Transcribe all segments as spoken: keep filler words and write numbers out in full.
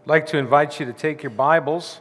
I'd like to invite you to take your Bibles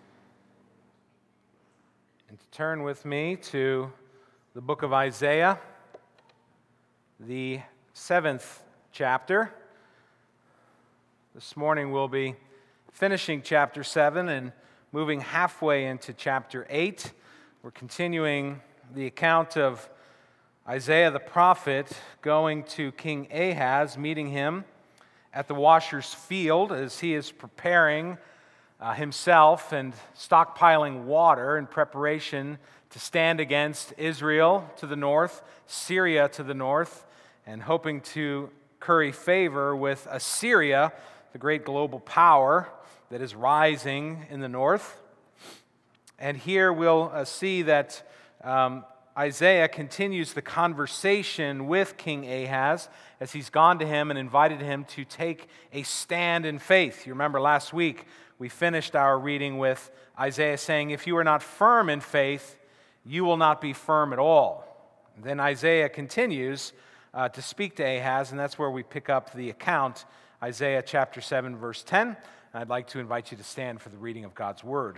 and to turn with me to the book of Isaiah, the seventh chapter. This morning we'll be finishing chapter seven and moving halfway into chapter eight. We're continuing the account of Isaiah the prophet going to King Ahaz, meeting him at the washer's field as he is preparing uh, himself and stockpiling water in preparation to stand against Israel to the north, Syria to the north, and hoping to curry favor with Assyria, the great global power that is rising in the north. And here we'll uh, see that um, Isaiah continues the conversation with King Ahaz as he's gone to him and invited him to take a stand in faith. You remember last week we finished our reading with Isaiah saying, if you are not firm in faith, you will not be firm at all. And then Isaiah continues uh, to speak to Ahaz, and that's where we pick up the account, Isaiah chapter seven, verse ten. And I'd like to invite you to stand for the reading of God's word.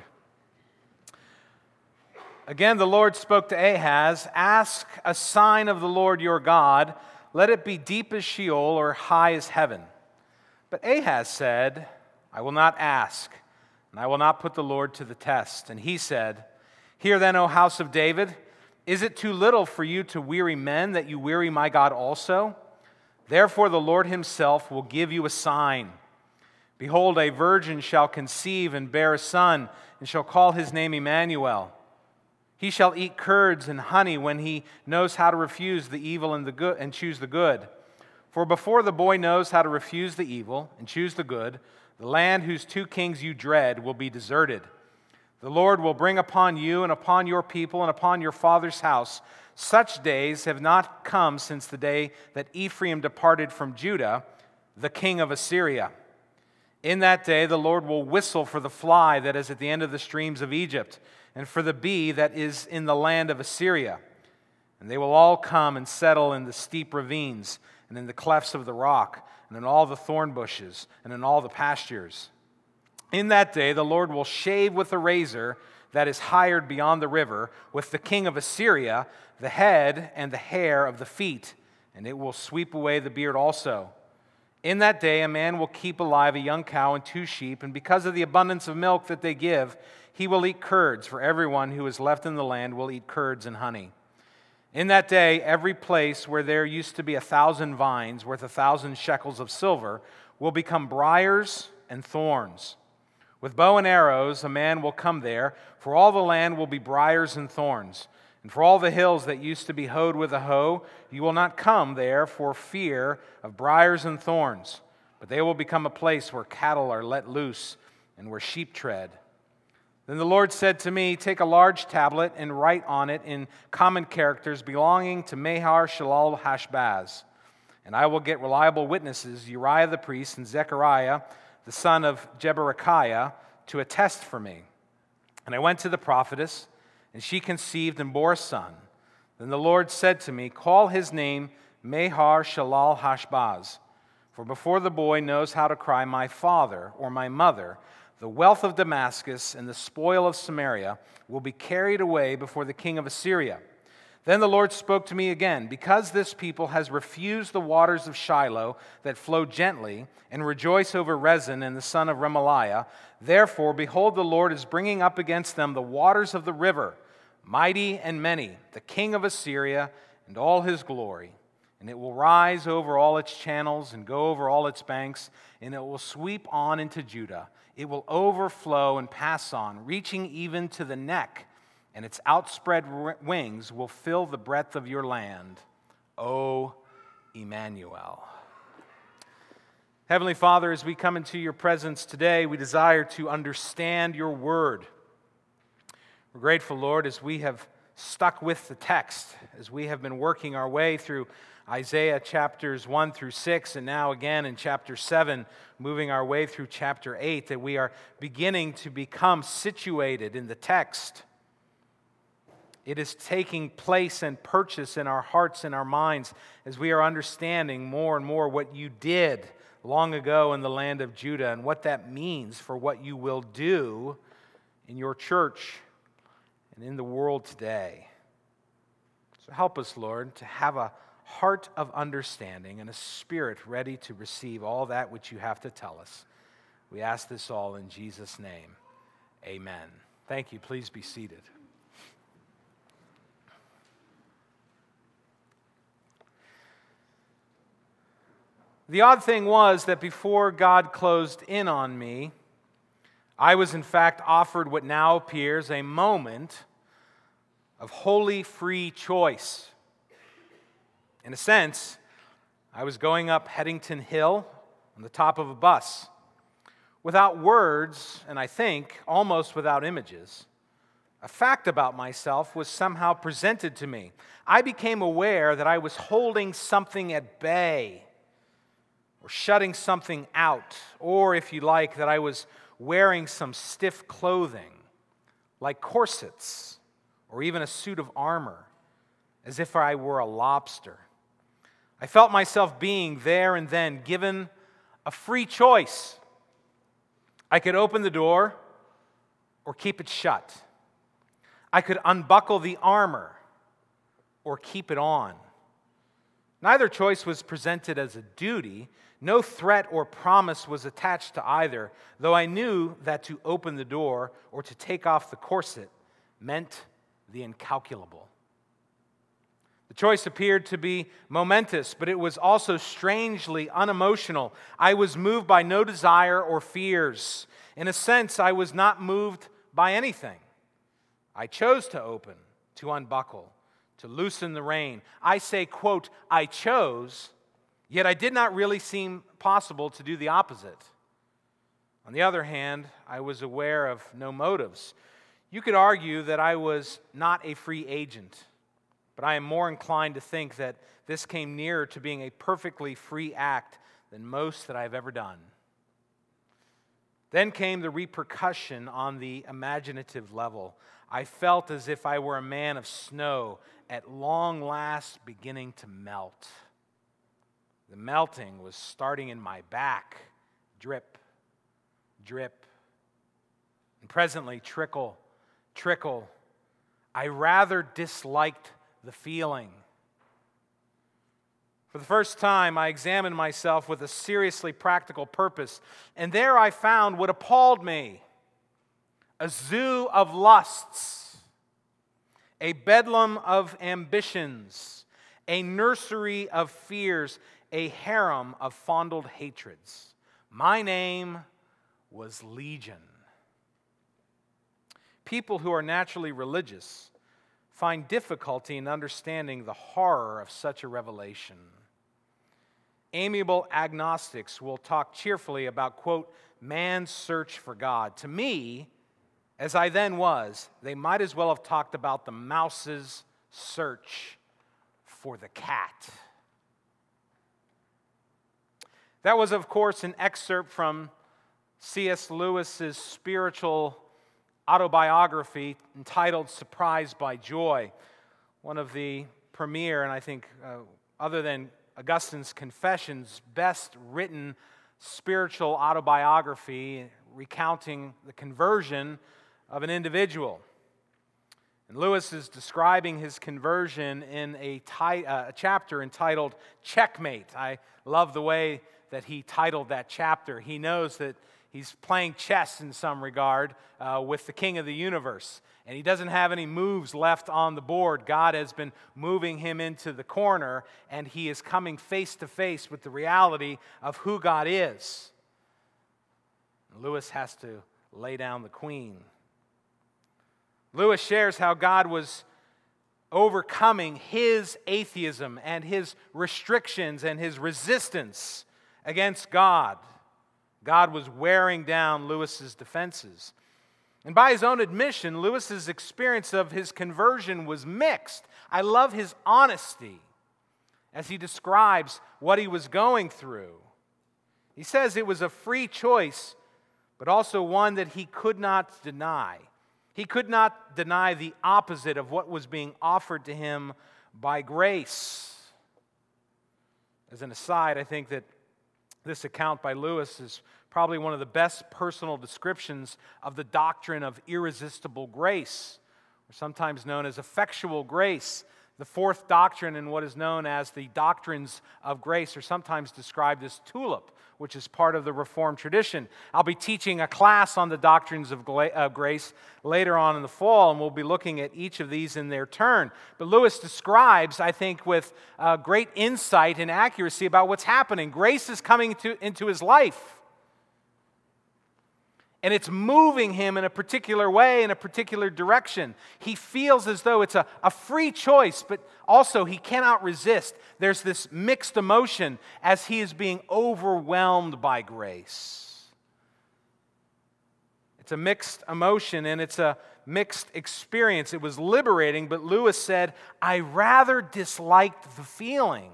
Again, the Lord spoke to Ahaz, ask a sign of the Lord your God, let it be deep as Sheol or high as heaven. But Ahaz said, I will not ask, and I will not put the Lord to the test. And he said, hear then, O house of David, is it too little for you to weary men that you weary my God also? Therefore the Lord himself will give you a sign. Behold, a virgin shall conceive and bear a son, and shall call his name Emmanuel. He shall eat curds and honey when he knows how to refuse the evil and the good and choose the good. For before the boy knows how to refuse the evil and choose the good, the land whose two kings you dread will be deserted. The Lord will bring upon you and upon your people and upon your father's house such days have not come since the day that Ephraim departed from Judah, the king of Assyria. In that day the Lord will whistle for the fly that is at the end of the streams of Egypt, and for the bee that is in the land of Assyria. And they will all come and settle in the steep ravines, and in the clefts of the rock, and in all the thorn bushes, and in all the pastures. In that day the Lord will shave with a razor that is hired beyond the river, with the king of Assyria, the head and the hair of the feet, and it will sweep away the beard also. In that day a man will keep alive a young cow and two sheep, and because of the abundance of milk that they give, he will eat curds, for everyone who is left in the land will eat curds and honey. In that day, every place where there used to be a thousand vines worth a thousand shekels of silver will become briars and thorns. With bow and arrows, a man will come there, for all the land will be briars and thorns. And for all the hills that used to be hoed with a hoe, you will not come there for fear of briars and thorns, but they will become a place where cattle are let loose and where sheep tread. Then the Lord said to me, take a large tablet and write on it in common characters belonging to Maher-shalal-hash-baz. And I will get reliable witnesses, Uriah the priest and Zechariah, the son of Jeberechiah, to attest for me. And I went to the prophetess, and she conceived and bore a son. Then the Lord said to me, call his name Maher-shalal-hash-baz. For before the boy knows how to cry, my father or my mother, the wealth of Damascus and the spoil of Samaria will be carried away before the king of Assyria. Then the Lord spoke to me again, because this people has refused the waters of Shiloh that flow gently, and rejoice over Rezin and the son of Remaliah, therefore, behold, the Lord is bringing up against them the waters of the river, mighty and many, the king of Assyria and all his glory. And it will rise over all its channels and go over all its banks, and it will sweep on into Judah. It will overflow and pass on, reaching even to the neck, and its outspread wings will fill the breadth of your land, O Emmanuel. Heavenly Father, as we come into your presence today, we desire to understand your word. We're grateful, Lord, as we have stuck with the text, as we have been working our way through Isaiah chapters one through six, and now again in chapter seven, moving our way through chapter eight, that we are beginning to become situated in the text. It is taking place and purchase in our hearts and our minds as we are understanding more and more what you did long ago in the land of Judah and what that means for what you will do in your church and in the world today. So help us, Lord, to have a heart of understanding and a spirit ready to receive all that which you have to tell us. We ask this all in Jesus' name. Amen. Thank you. Please be seated. The odd thing was that before God closed in on me, I was in fact offered what now appears a moment of wholly free choice. In a sense, I was going up Headington Hill on the top of a bus, without words, and I think almost without images. A fact about myself was somehow presented to me. I became aware that I was holding something at bay, or shutting something out, or if you like, that I was wearing some stiff clothing, like corsets, or even a suit of armor, as if I were a lobster. I felt myself being there and then given a free choice. I could open the door or keep it shut. I could unbuckle the armor or keep it on. Neither choice was presented as a duty. No threat or promise was attached to either, though I knew that to open the door or to take off the corset meant the incalculable. The choice appeared to be momentous, but it was also strangely unemotional. I was moved by no desire or fears. In a sense, I was not moved by anything. I chose to open, to unbuckle, to loosen the rein. I say, quote, I chose, yet I did not really seem possible to do the opposite. On the other hand, I was aware of no motives. You could argue that I was not a free agent, but I am more inclined to think that this came nearer to being a perfectly free act than most that I've ever done. Then came the repercussion on the imaginative level. I felt as if I were a man of snow at long last beginning to melt. The melting was starting in my back, drip, drip, and presently trickle, trickle. I rather disliked the feeling. For the first time, I examined myself with a seriously practical purpose, and there I found what appalled me: a zoo of lusts, a bedlam of ambitions, a nursery of fears, a harem of fondled hatreds. My name was Legion. People who are naturally religious find difficulty in understanding the horror of such a revelation. Amiable agnostics will talk cheerfully about, quote, man's search for God. To me, as I then was, they might as well have talked about the mouse's search for the cat. That was, of course, an excerpt from C S Lewis's spiritual autobiography entitled Surprised by Joy, one of the premier, and I think, uh, other than Augustine's Confessions, best written spiritual autobiography recounting the conversion of an individual. And Lewis is describing his conversion in a, ti- uh, a chapter entitled Checkmate. I love the way that he titled that chapter. He knows that he's playing chess in some regard uh, with the king of the universe. And he doesn't have any moves left on the board. God has been moving him into the corner, and he is coming face to face with the reality of who God is. Lewis has to lay down the queen. Lewis shares how God was overcoming his atheism and his restrictions and his resistance against God. God was wearing down Lewis's defenses. And by his own admission, Lewis's experience of his conversion was mixed. I love his honesty as he describes what he was going through. He says it was a free choice, but also one that he could not deny. He could not deny the opposite of what was being offered to him by grace. As an aside, I think that This account by Lewis is probably one of the best personal descriptions of the doctrine of irresistible grace, or sometimes known as effectual grace. The fourth doctrine in what is known as the doctrines of grace are sometimes described as TULIP, which is part of the Reformed tradition. I'll be teaching a class on the doctrines of grace later on in the fall, and we'll be looking at each of these in their turn. But Lewis describes, I think, with uh, great insight and accuracy about what's happening. Grace is coming to, into his life. And it's moving him in a particular way, in a particular direction. He feels as though it's a, a free choice, but also he cannot resist. There's this mixed emotion as he is being overwhelmed by grace. It's a mixed emotion and it's a mixed experience. It was liberating, but Lewis said, I rather disliked the feeling.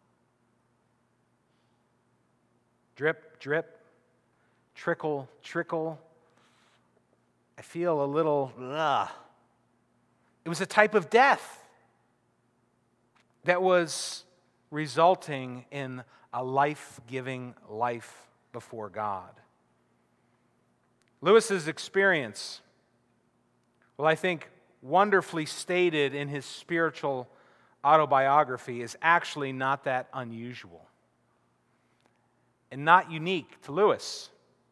Drip, drip. Trickle, trickle. I feel a little, ugh. It was a type of death that was resulting in a life-giving life before God. Lewis's experience, well, I think wonderfully stated in his spiritual autobiography, is actually not that unusual and not unique to Lewis.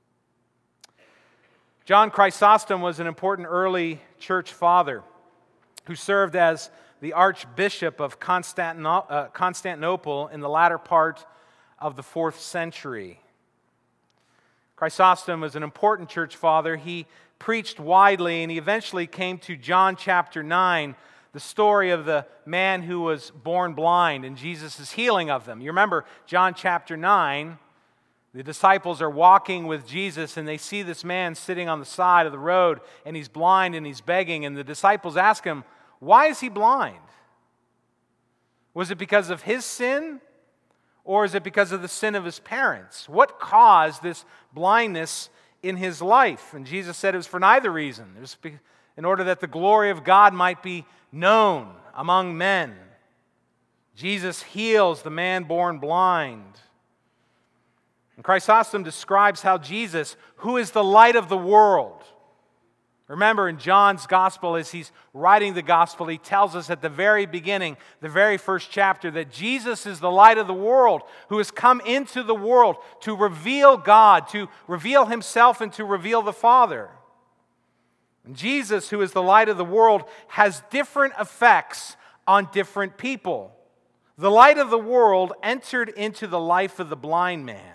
John Chrysostom was an important early church father who served as the Archbishop of Constantinople in the latter part of the fourth century. Chrysostom was an important church father. He preached widely, and he eventually came to John chapter nine, the story of the man who was born blind and Jesus' healing of them. You remember John chapter nine. The disciples are walking with Jesus and they see this man sitting on the side of the road and he's blind and he's begging, and the disciples ask him, why is he blind? Was it because of his sin or is it because of the sin of his parents? What caused this blindness in his life? And Jesus said it was for neither reason. It was in order that the glory of God might be known among men. Jesus heals the man born blind. And Chrysostom describes how Jesus, who is the light of the world, remember in John's gospel, as he's writing the gospel, he tells us at the very beginning, the very first chapter, that Jesus is the light of the world, who has come into the world to reveal God, to reveal himself and to reveal the Father. And Jesus, who is the light of the world, has different effects on different people. The light of the world entered into the life of the blind man.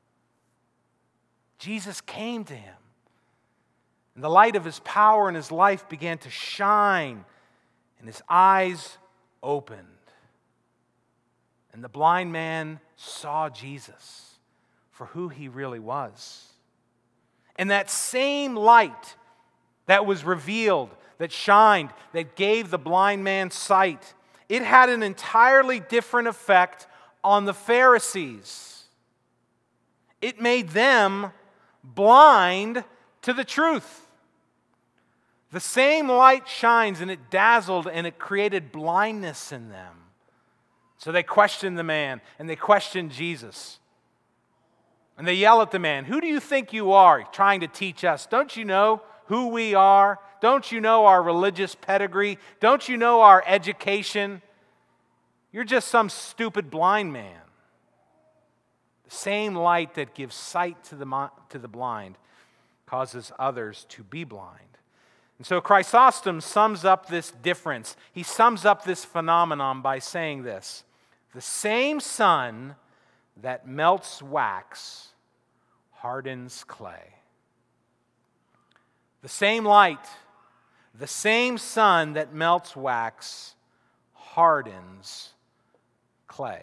Jesus came to him, and the light of his power and his life began to shine, and his eyes opened. And the blind man saw Jesus for who he really was. And that same light that was revealed, that shined, that gave the blind man sight, it had an entirely different effect on the Pharisees. It made them blind to the truth. The same light shines and it dazzled and it created blindness in them. So they questioned the man and they questioned Jesus. And they yell at the man, who do you think you are trying to teach us? Don't you know who we are? Don't you know our religious pedigree? Don't you know our education? You're just some stupid blind man. The same light that gives sight to the, to the blind causes others to be blind. And so Chrysostom sums up this difference. He sums up this phenomenon by saying this: the same sun that melts wax hardens clay. The same light, the same sun that melts wax hardens clay.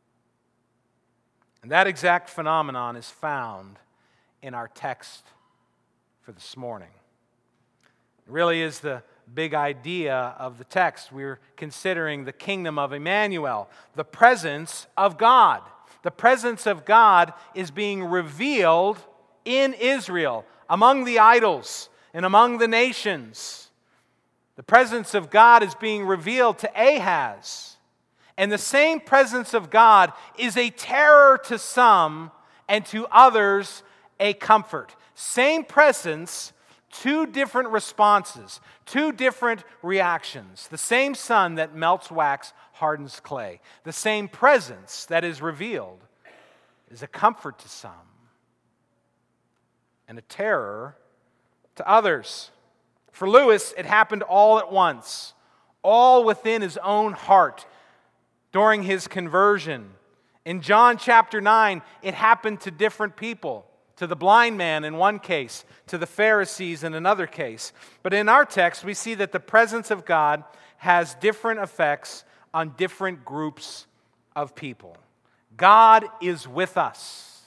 And that exact phenomenon is found in our text for this morning. It really is the big idea of the text. We're considering the kingdom of Emmanuel, the presence of God. The presence of God is being revealed in Israel, among the idols and among the nations. The presence of God is being revealed to Ahaz. And the same presence of God is a terror to some and to others a comfort. Same presence, two different responses, two different reactions. The same sun that melts wax hardens clay. The same presence that is revealed is a comfort to some and a terror to others. For Lewis, it happened all at once, all within his own heart during his conversion. In John chapter nine, it happened to different people. To the blind man in one case, to the Pharisees in another case. But in our text, we see that the presence of God has different effects on different groups of people. God is with us.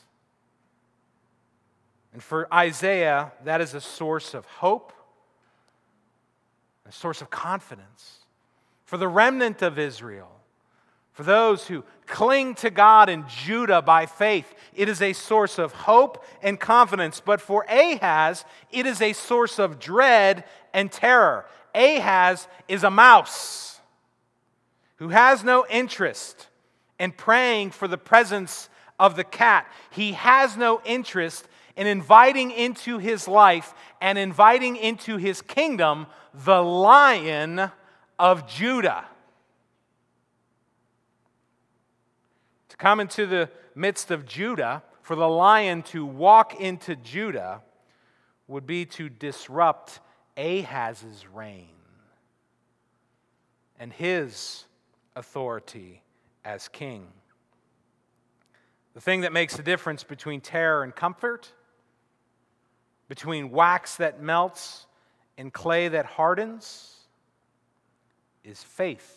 And for Isaiah, that is a source of hope, a source of confidence. For the remnant of Israel, for those who cling to God in Judah by faith, it is a source of hope and confidence. But for Ahaz, it is a source of dread and terror. Ahaz is a mouse who has no interest in praying for the presence of the cat. He has no interest in inviting into his life and inviting into his kingdom the Lion of Judah. Come into the midst of Judah, for the lion to walk into Judah would be to disrupt Ahaz's reign and his authority as king. The thing that makes the difference between terror and comfort, between wax that melts and clay that hardens, is faith.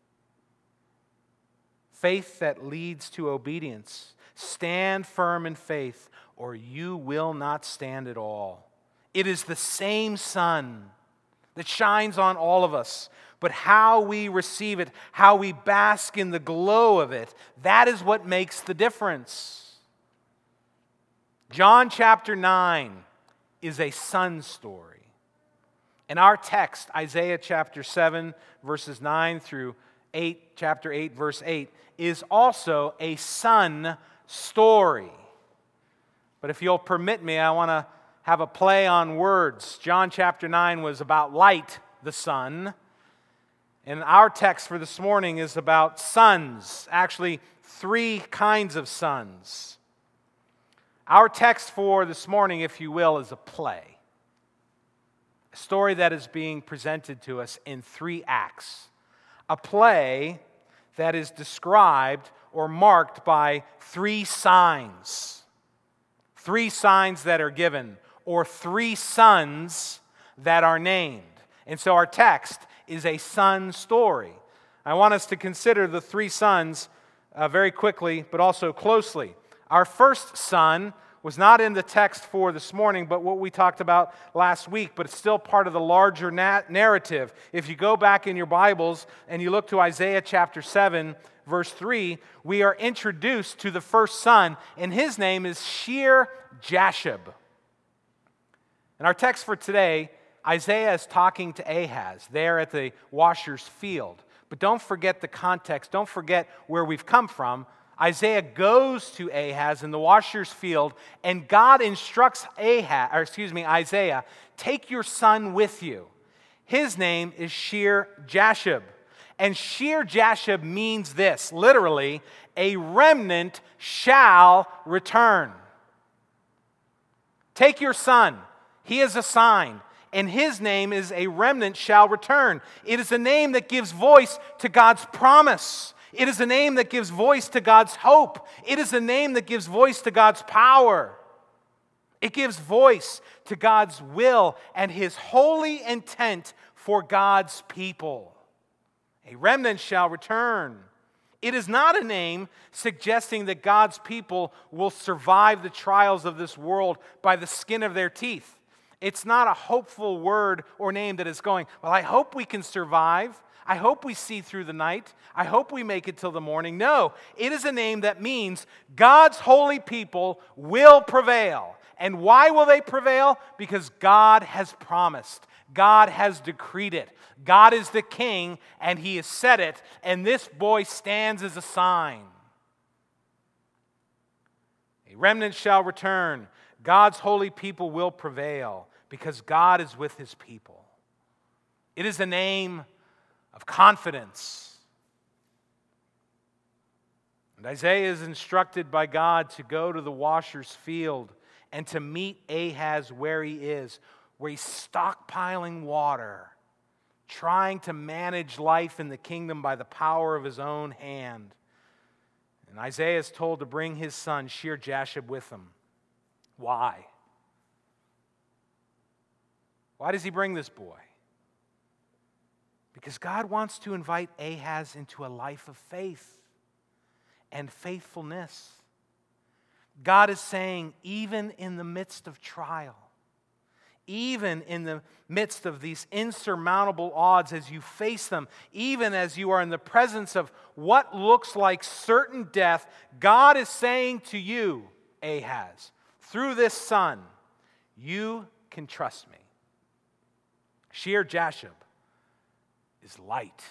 Faith that leads to obedience. Stand firm in faith, or you will not stand at all. It is the same sun that shines on all of us, but how we receive it, how we bask in the glow of it, that is what makes the difference. John chapter nine is a sun story. In our text, Isaiah chapter seven, verses nine through eight, chapter eight, verse eight, is also a sun story. But if you'll permit me, I want to have a play on words. John chapter nine was about light, the sun. And our text for this morning is about suns, actually three kinds of suns. Our text for this morning, if you will, is a play. A story that is being presented to us in three acts. A play that is described or marked by three signs. Three signs that are given, or three sons that are named. And so our text is a sun story. I want us to consider the three sons uh, very quickly, but also closely. Our first son was not in the text for this morning, but what we talked about last week, but it's still part of the larger na- narrative. If you go back in your Bibles and you look to Isaiah chapter seven, verse three, we are introduced to the first son, and his name is Shear-Jashub. In our text for today, Isaiah is talking to Ahaz there at the washer's field. But don't forget the context. Don't forget where we've come from. Isaiah goes to Ahaz in the washer's field, and God instructs Ahaz, or excuse me, Isaiah, take your son with you. His name is Shear-Jashub. And Shear-Jashub means this, literally, a remnant shall return. Take your son. He is assigned, and his name is a remnant shall return. It is a name that gives voice to God's promise. It is a name that gives voice to God's hope. It is a name that gives voice to God's power. It gives voice to God's will and His holy intent for God's people. A remnant shall return. It is not a name suggesting that God's people will survive the trials of this world by the skin of their teeth. It's not a hopeful word or name that is going, well, I hope we can survive. I hope we see through the night. I hope we make it till the morning. No, it is a name that means God's holy people will prevail. And why will they prevail? Because God has promised. God has decreed it. God is the king, and He has said it, and this boy stands as a sign. A remnant shall return. God's holy people will prevail because God is with his people. It is a name of confidence. And Isaiah is instructed by God to go to the washer's field and to meet Ahaz where he is, where he's stockpiling water, trying to manage life in the kingdom by the power of his own hand. And Isaiah is told to bring his son, Shear-Jashub, with him. Why? Why does he bring this boy? Because God wants to invite Ahaz into a life of faith and faithfulness. God is saying, even in the midst of trial, even in the midst of these insurmountable odds as you face them, even as you are in the presence of what looks like certain death, God is saying to you, Ahaz, through this son, you can trust me. Shear-Jashub is light.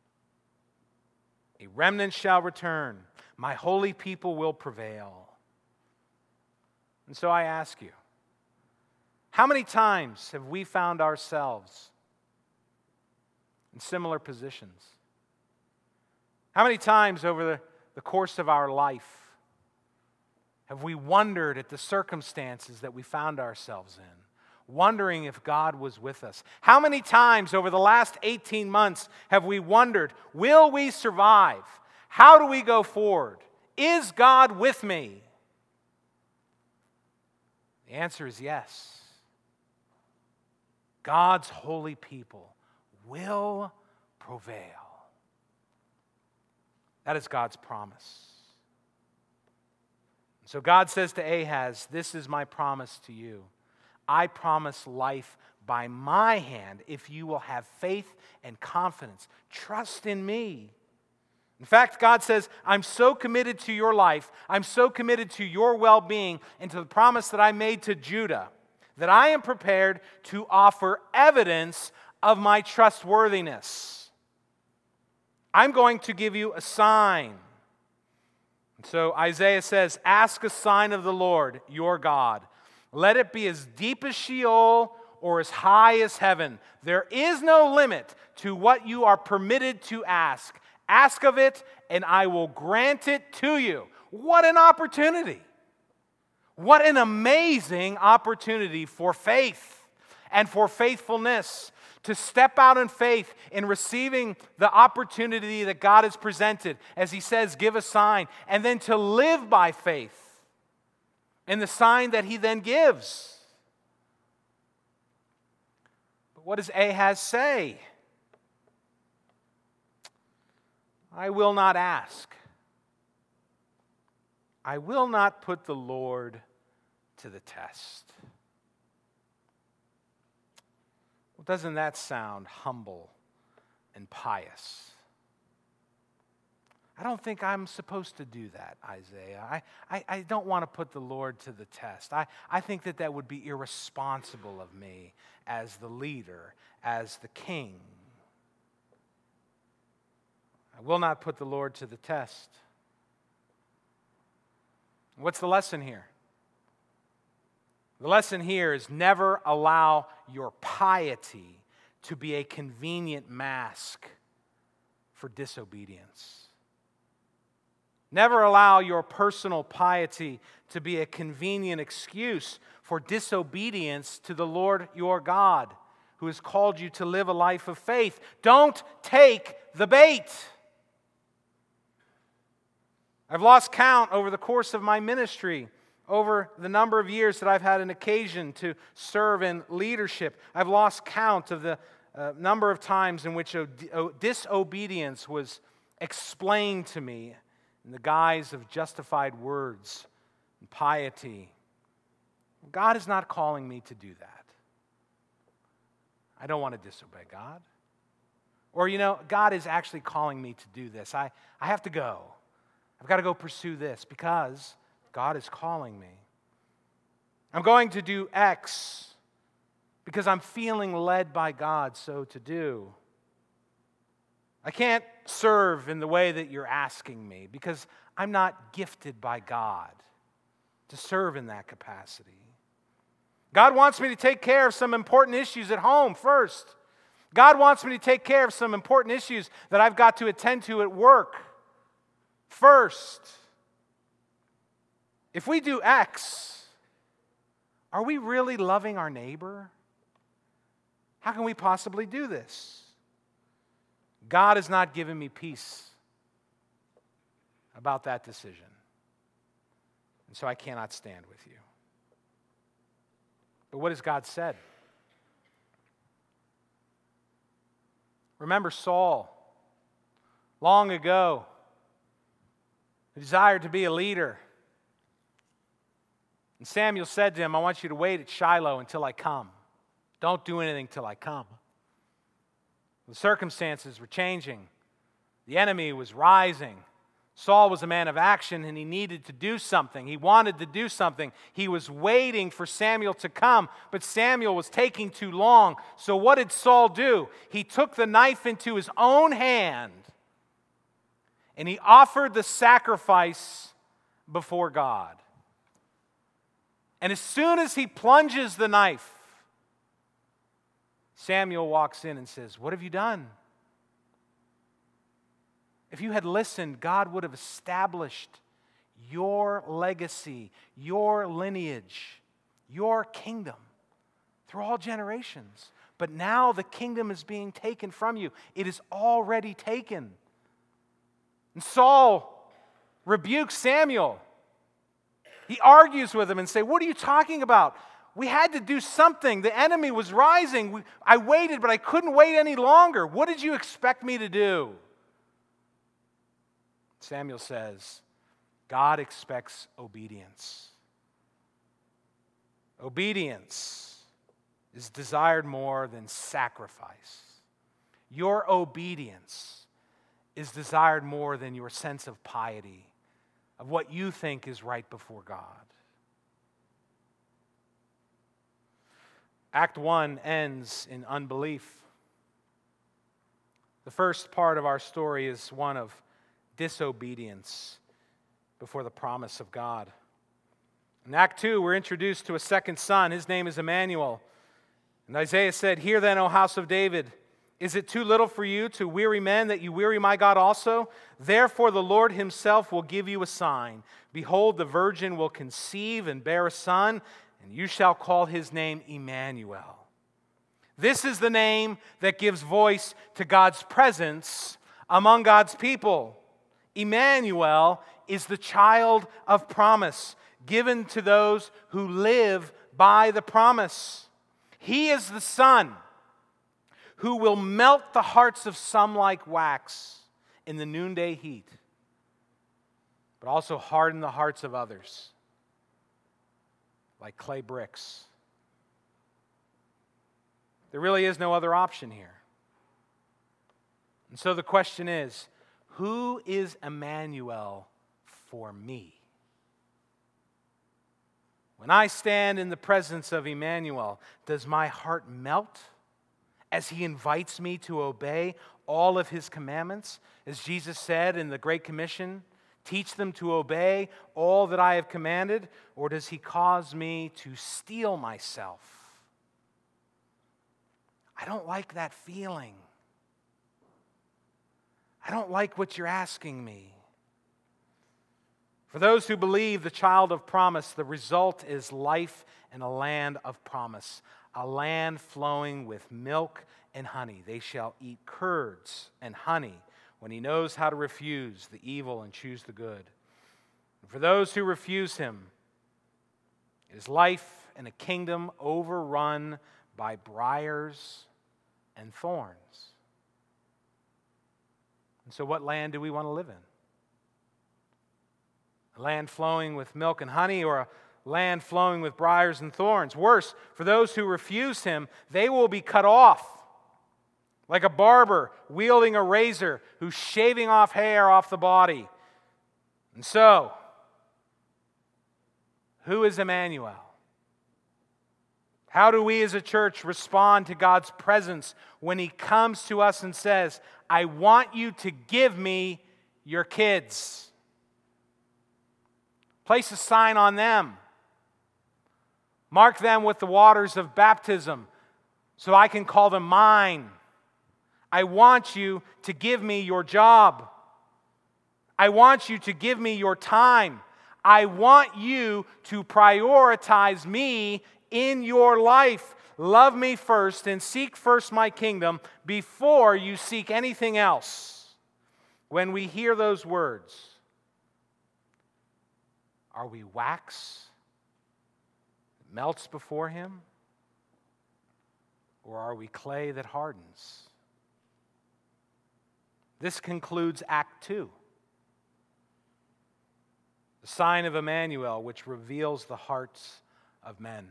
A remnant shall return. My holy people will prevail. And so I ask you, how many times have we found ourselves in similar positions? How many times over the, the course of our life have we wondered at the circumstances that we found ourselves in, wondering if God was with us? How many times over the last eighteen months have we wondered, will we survive? How do we go forward? Is God with me? The answer is yes. God's holy people will prevail. That is God's promise. So God says to Ahaz, this is my promise to you. I promise life by my hand if you will have faith and confidence. Trust in me. In fact, God says, I'm so committed to your life, I'm so committed to your well-being and to the promise that I made to Judah, that I am prepared to offer evidence of my trustworthiness. I'm going to give you a sign. And so Isaiah says, ask a sign of the Lord, your God. Let it be as deep as Sheol or as high as heaven. There is no limit to what you are permitted to ask. Ask of it, and I will grant it to you. What an opportunity. What an amazing opportunity for faith and for faithfulness. To step out in faith in receiving the opportunity that God has presented. As he says, give a sign. And then to live by faith in the sign that he then gives. But what does Ahaz say? I will not ask. I will not put the Lord to the test. Well, doesn't that sound humble and pious? I don't think I'm supposed to do that, Isaiah. I, I, I don't want to put the Lord to the test. I, I think that that would be irresponsible of me as the leader, as the king. I will not put the Lord to the test. What's the lesson here? The lesson here is never allow your piety to be a convenient mask for disobedience. Never allow your personal piety to be a convenient excuse for disobedience to the Lord your God, who has called you to live a life of faith. Don't take the bait. I've lost count over the course of my ministry, over the number of years that I've had an occasion to serve in leadership. I've lost count of the uh, number of times in which disobedience was explained to me in the guise of justified words and piety. God is not calling me to do that. I don't want to disobey God. Or, you know, God is actually calling me to do this. I, I have to go. I've got to go pursue this because God is calling me. I'm going to do X because I'm feeling led by God so to do. I can't serve in the way that you're asking me because I'm not gifted by God. to serve in that capacity. God wants me to take care of some important issues at home first. God wants me to take care of some important issues that I've got to attend to at work first. If we do X, are we really loving our neighbor? How can we possibly do this? God has not given me peace about that decision. And so I cannot stand with you. But what has God said? Remember Saul, long ago, who desired to be a leader. And Samuel said to him, I want you to wait at Shiloh until I come. Don't do anything till I come. The circumstances were changing. The enemy was rising. Saul was a man of action and he needed to do something. He wanted to do something. He was waiting for Samuel to come, but Samuel was taking too long. So what did Saul do? He took the knife into his own hand and he offered the sacrifice before God. And as soon as he plunges the knife, Samuel walks in and says, what have you done? If you had listened, God would have established your legacy, your lineage, your kingdom through all generations. But now the kingdom is being taken from you. It is already taken. And Saul rebukes Samuel. He argues with him and says, what are you talking about? We had to do something. The enemy was rising. We, I waited, but I couldn't wait any longer. What did you expect me to do? Samuel says, God expects obedience. Obedience is desired more than sacrifice. Your obedience is desired more than your sense of piety, of what you think is right before God. Act one ends in unbelief. The first part of our story is one of disobedience before the promise of God. In Act two, we're introduced to a second son. His name is Emmanuel. And Isaiah said, hear then, O house of David, is it too little for you to weary men that you weary my God also? Therefore the Lord himself will give you a sign. Behold, the virgin will conceive and bear a son, and you shall call his name Emmanuel. This is the name that gives voice to God's presence among God's people. Emmanuel is the child of promise given to those who live by the promise. He is the Son who will melt the hearts of some like wax in the noonday heat, but also harden the hearts of others like clay bricks. There really is no other option here. And so the question is, who is Emmanuel for me? When I stand in the presence of Emmanuel, does my heart melt as he invites me to obey all of his commandments? As Jesus said in the Great Commission, teach them to obey all that I have commanded, or does he cause me to steel myself? I don't like that feeling. I don't like what you're asking me. For those who believe the child of promise, the result is life in a land of promise, a land flowing with milk and honey. They shall eat curds and honey when he knows how to refuse the evil and choose the good. And for those who refuse him, it is life in a kingdom overrun by briars and thorns. And so what land do we want to live in? A land flowing with milk and honey, or a land flowing with briars and thorns? Worse, for those who refuse him, they will be cut off like a barber wielding a razor who's shaving off hair off the body. And so, who is Emmanuel? How do we as a church respond to God's presence when he comes to us and says, I want you to give me your kids? Place a sign on them. Mark them with the waters of baptism so I can call them mine. I want you to give me your job. I want you to give me your time. I want you to prioritize me in your life. Love me first and seek first my kingdom before you seek anything else. When we hear those words, are we wax that melts before him? Or are we clay that hardens? This concludes Act Two. The sign of Emmanuel, which reveals the hearts of men.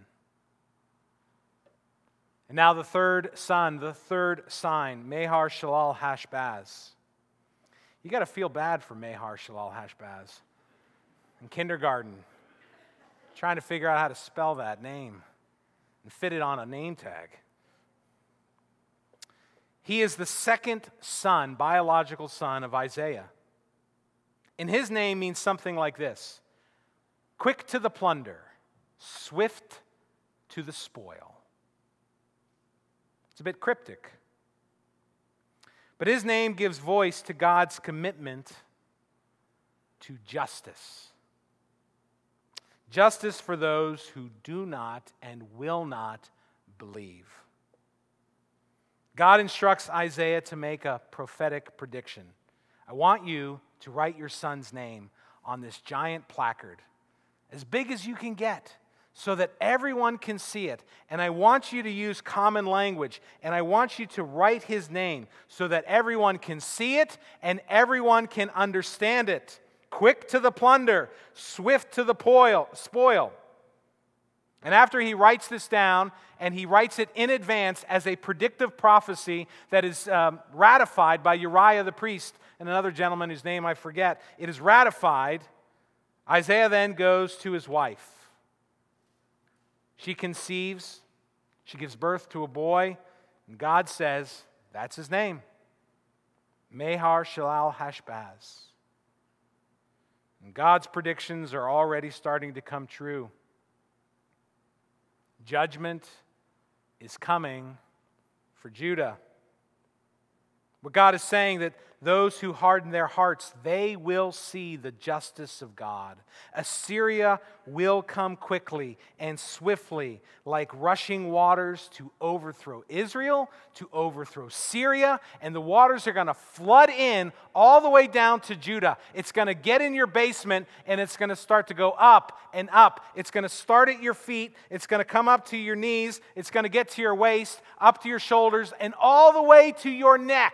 And now the third son, the third sign, Mahar Shalal Hashbaz. You got to feel bad for Mahar Shalal Hashbaz. In kindergarten, trying to figure out how to spell that name and fit it on a name tag. He is the second son, biological son of Isaiah. And his name means something like this: quick to the plunder, swift to the spoil. It's a bit cryptic. But his name gives voice to God's commitment to justice. Justice for those who do not and will not believe. God instructs Isaiah to make a prophetic prediction. I want you to write your son's name on this giant placard, as big as you can get, so that everyone can see it. And I want you to use common language, and I want you to write his name so that everyone can see it and everyone can understand it. Quick to the plunder, swift to the poil, spoil. And after he writes this down, and he writes it in advance as a predictive prophecy that is um, ratified by Uriah the priest and another gentleman whose name I forget. It is ratified. Isaiah then goes to his wife. She conceives. She gives birth to a boy. And God says, that's his name. Mahar Shalal Hashbaz. And God's predictions are already starting to come true. Judgment is coming for Judah. What God is saying, that those who harden their hearts, they will see the justice of God. Assyria will come quickly and swiftly, like rushing waters, to overthrow Israel, to overthrow Syria, and the waters are going to flood in all the way down to Judah. It's going to get in your basement, and it's going to start to go up and up. It's going to start at your feet. It's going to come up to your knees. It's going to get to your waist, up to your shoulders, and all the way to your neck.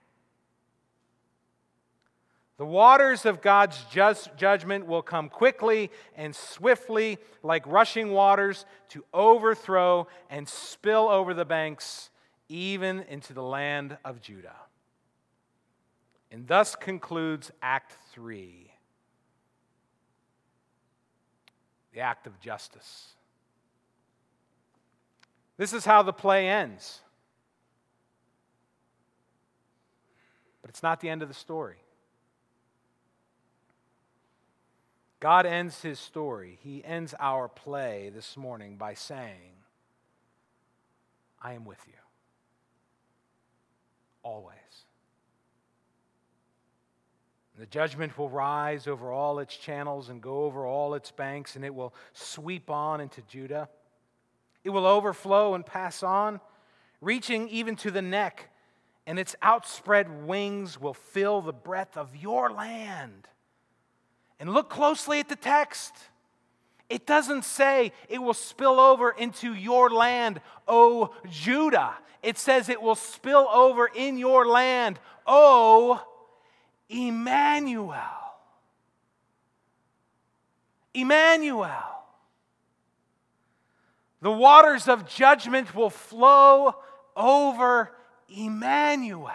The waters of God's just judgment will come quickly and swiftly, like rushing waters, to overthrow and spill over the banks, even into the land of Judah. And thus concludes Act Three, the act of justice. This is how the play ends. But it's not the end of the story. God ends his story. He ends our play this morning by saying, I am with you. Always. The judgment will rise over all its channels and go over all its banks, and it will sweep on into Judah. It will overflow and pass on, reaching even to the neck, and its outspread wings will fill the breadth of your land. And look closely at the text. It doesn't say it will spill over into your land, O Judah. It says it will spill over in your land, O Emmanuel. Emmanuel. The waters of judgment will flow over Emmanuel.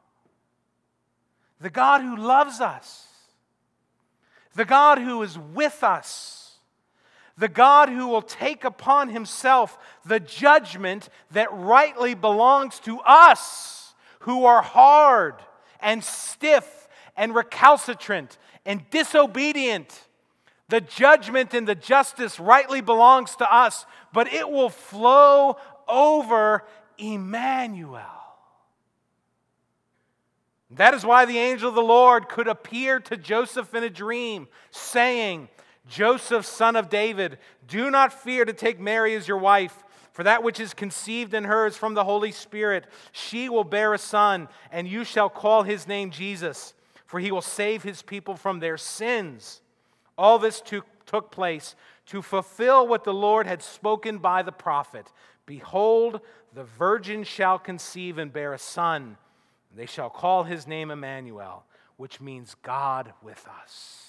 The God who loves us. The God who is with us, the God who will take upon himself the judgment that rightly belongs to us, who are hard and stiff and recalcitrant and disobedient. The judgment and the justice rightly belongs to us, but it will flow over Emmanuel. That is why the angel of the Lord could appear to Joseph in a dream, saying, Joseph, son of David, do not fear to take Mary as your wife, for that which is conceived in her is from the Holy Spirit. She will bear a son, and you shall call his name Jesus, for he will save his people from their sins. All this took, took place to fulfill what the Lord had spoken by the prophet. Behold, the virgin shall conceive and bear a son. They shall call his name Emmanuel, which means God with us.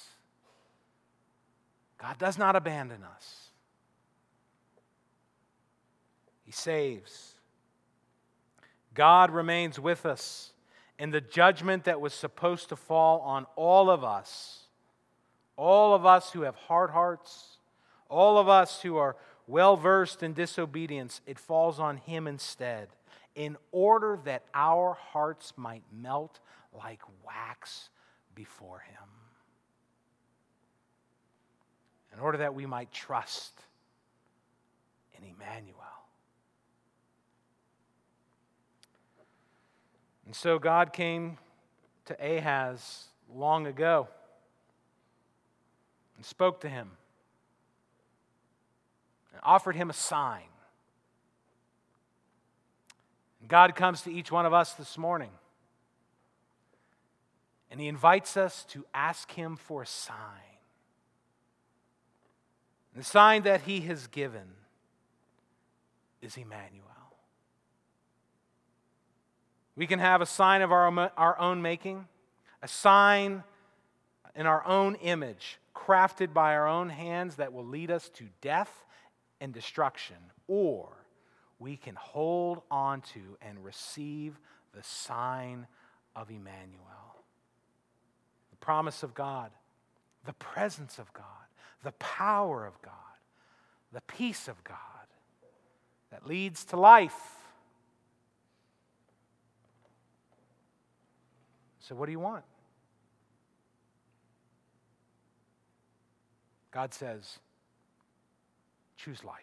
God does not abandon us. He saves. God remains with us in the judgment that was supposed to fall on all of us. All of us who have hard hearts, all of us who are well-versed in disobedience, it falls on him instead, in order that our hearts might melt like wax before him. In order that we might trust in Emmanuel. And so God came to Ahaz long ago and spoke to him and offered him a sign. And God comes to each one of us this morning and he invites us to ask him for a sign. And the sign that he has given is Emmanuel. We can have a sign of our, our own making, a sign in our own image, crafted by our own hands that will lead us to death and destruction. Or we can hold on to and receive the sign of Emmanuel. The promise of God, the presence of God, the power of God, the peace of God that leads to life. So what do you want? God says, choose life.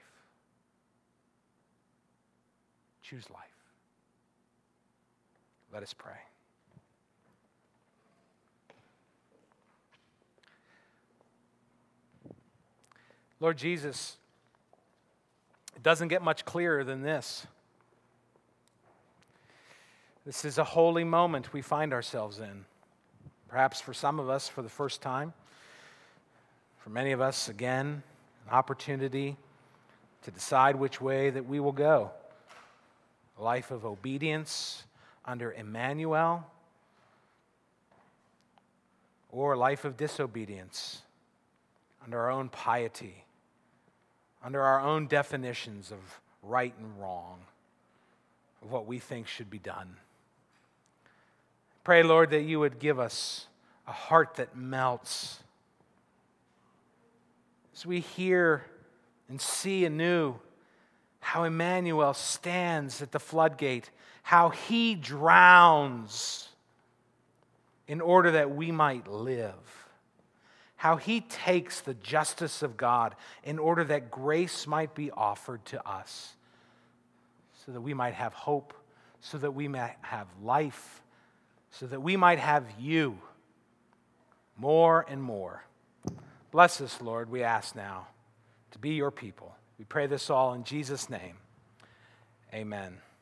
Choose life. Let us pray. Lord Jesus, it doesn't get much clearer than this. This is a holy moment we find ourselves in. Perhaps for some of us for the first time. For many of us, again, an opportunity to decide which way that we will go. A life of obedience under Emmanuel, or a life of disobedience under our own piety, under our own definitions of right and wrong, of what we think should be done. Pray, Lord, that you would give us a heart that melts as we hear and see anew how Emmanuel stands at the floodgate, how he drowns in order that we might live, how he takes the justice of God in order that grace might be offered to us, so that we might have hope, so that we might have life, so that we might have you more and more. Bless us, Lord, we ask now to be your people. We pray this all in Jesus' name. Amen.